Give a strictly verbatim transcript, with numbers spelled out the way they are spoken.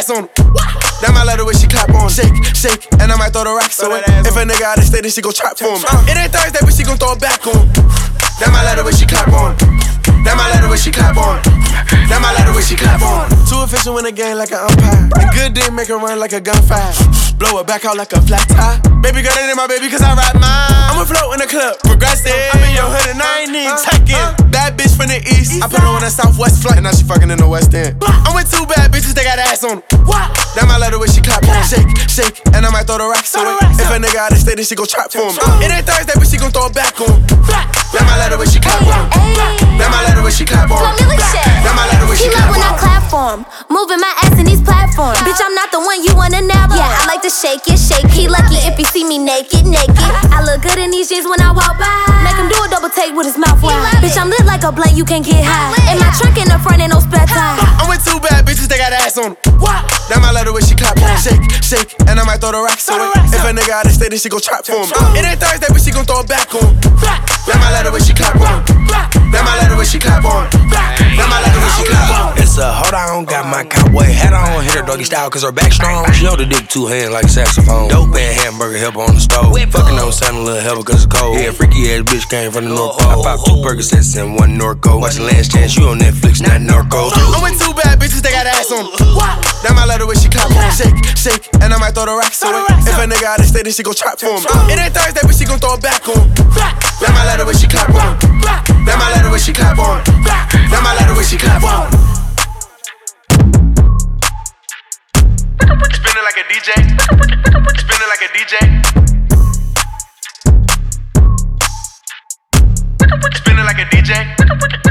ass on. Damn, I love the way she clap on. Shake, shake, and I might throw the racks on. If a nigga out of state, then she gon' trap for him. It ain't Thursday, but she gon' throw it back on. Damn, I love the way she clap on. Damn, I love the way she clap on. Damn, I love the way she clap on. Too efficient in the game like an umpire. A good dick make her run like a gunfire. Blow it back out like a flat tire. Baby girl, that ain't my baby cause I ride mine. I'ma float in the club, progressive. I'm in your hood and I ain't even checking. Bad bitch from the east. I put her on that southwest flight and now she fucking in the west end. I'm with two bad bitches, they got ass on them. Damn, I love the way she clap on. Shake, shake, and I might throw the racks on. If a nigga out of state, then she gon' trap for him. It ain't Thursday, but she gon' throw it back on. Damn, I love the way she clap on. Damn, I love the way she clap on. Damn, I love the way she clap on. He love when I clap for him, moving my ass in these platforms. Bitch, I'm not the one you wanna nab. Yeah, I like to shake it, shake it. He lucky if he see me naked, naked. I look good in these jeans when I walk by. Make him do a double take with his mouth wide. Bitch, I'm lit like a blank, you can't get high. In my trunk in the front, ain't no spare tire. I'm with two bad bitches, they got ass on them. Damn, I love the way she clap on. Shake, shake, and I might throw the racks on. If a nigga out of state, then she gon' trap for him. It ain't Thursday, but she gon' throw it back on. Damn, I love the way she clap on. Damn, I love the way she clap on. Damn, I love the way she clap on. It's a hold on, got my cowboy hat on. Hit her doggy style cause her back strong. She hold the dick two hands like saxophone. Dope and hamburger helper on the stove. Fucking on sound a little helper cause it's cold. Yeah, freaky ass bitch came from the North Pole. I popped two Percocets and one Norco. Watching Last Chance, you on Netflix, not Narcos. I'm with two bad bitches, they got ass on them. Damn, I love the way she clap on. Shake, shake, and I might throw the racks on. If a nigga out of state, then she gon' trap for him. It ain't Thursday, but she gon' throw it back on. Damn, I love the way she clap on. Damn, I love the way she clap on. Damn, I love the way she clap on. Spinning like a D J. Spinning like a D J. Spinning like a D J.